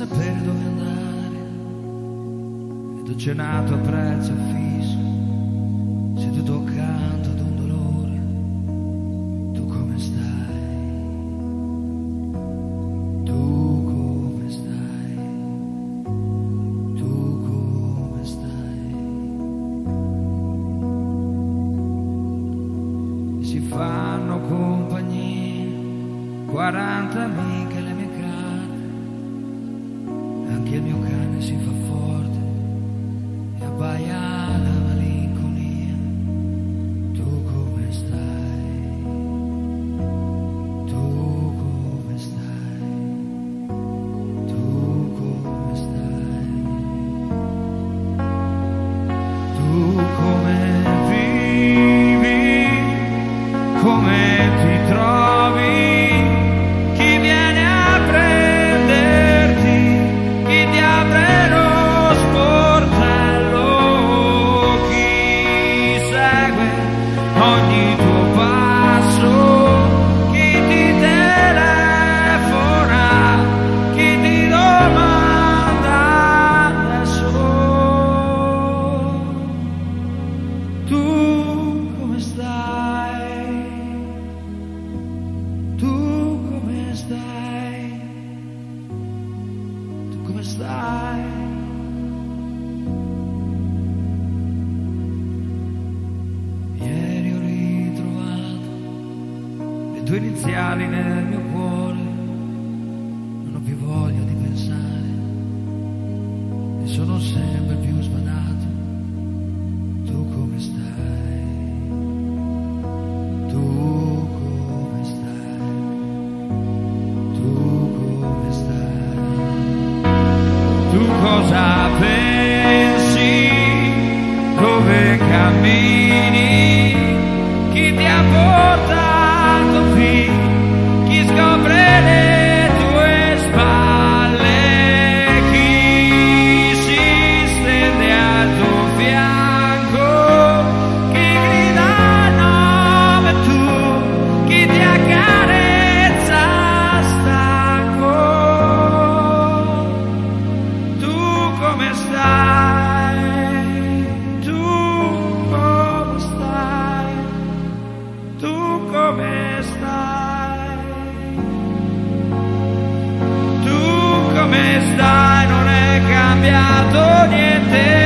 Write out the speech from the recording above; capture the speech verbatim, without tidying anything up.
sapere dove andare ed ho cenato a prezzo fisso, seduto accanto ad un dolore. Tu come stai? Tu come stai? Tu come stai? Si fanno compagnia quaranta amiche le mie carte, anche il mio cane si fa forte e abbaia la malinconia. Tu come stai? Tu come stai? Tu come stai? Tu come vivi? Come ti trovi? Chi viene a prenderti? Chi ti apre lo sportello? Chi segue ogni tuo passo? Chi ti telefona? Chi ti domanda adesso? Tu come stai? Tu come stai? Tu come stai? Ieri ho ritrovato le tue iniziali nel mio cuore, non ho più voglia di pensare e sono sempre più sbadato. Tu come stai? Tu come stai? Tu come stai? Tu cosa pensi? Dove cammini? Chi ti ha portato qui? Chi scopre le tue spalle? Chi si stende al tuo fianco? Chi grida il nome tu? Chi ti accarezza stanco? Tu come stai? Tu come stai? Tu come stai? Tu come stai? Non è cambiato niente.